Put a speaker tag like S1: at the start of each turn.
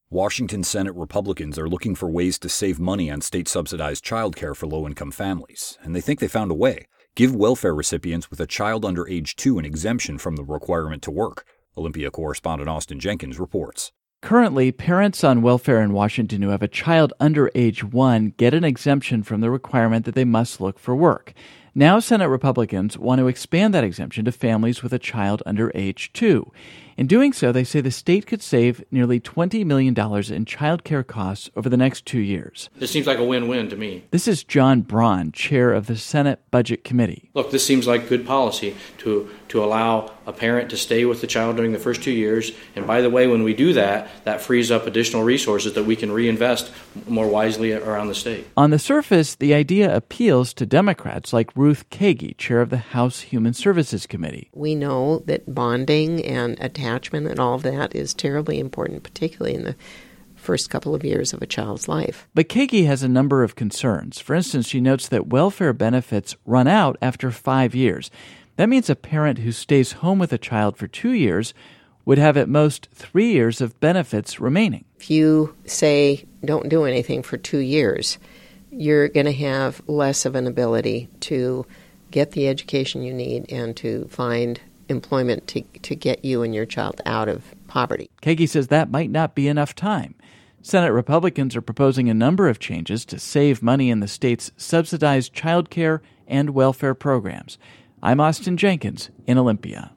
S1: Washington Senate Republicans are looking for ways to save money on state-subsidized childcare for low-income families, and they think they found a way. Give welfare recipients with a child under age 2 an exemption from the requirement to work. Olympia correspondent Austin Jenkins reports.
S2: Currently, parents on welfare in Washington who have a child under age 1 get an exemption from the requirement that they must look for work. Now, Senate Republicans want to expand that exemption to families with a child under age 2. In doing so, they say the state could save nearly $20 million in child care costs over the next 2 years.
S3: This seems like a win-win to me.
S2: This is John Braun, chair of the Senate Budget Committee.
S3: Look, this seems like good policy to allow a parent to stay with the child during the first 2 years. And by the way, when we do that, that frees up additional resources that we can reinvest more wisely around the state.
S2: On the surface, the idea appeals to Democrats like Ruth Kagi, chair of the House Human Services Committee.
S4: We know that bonding and attachment and all of that is terribly important, particularly in the first couple of years of a child's life.
S2: But Kagi has a number of concerns. For instance, she notes that welfare benefits run out after 5 years. That means a parent who stays home with a child for 2 years would have at most 3 years of benefits remaining.
S4: If you say don't do anything for 2 years, you're going to have less of an ability to get the education you need and to find employment to get you and your child out of poverty.
S2: Kagi says that might not be enough time. Senate Republicans are proposing a number of changes to save money in the state's subsidized child care and welfare programs. I'm Austin Jenkins in Olympia.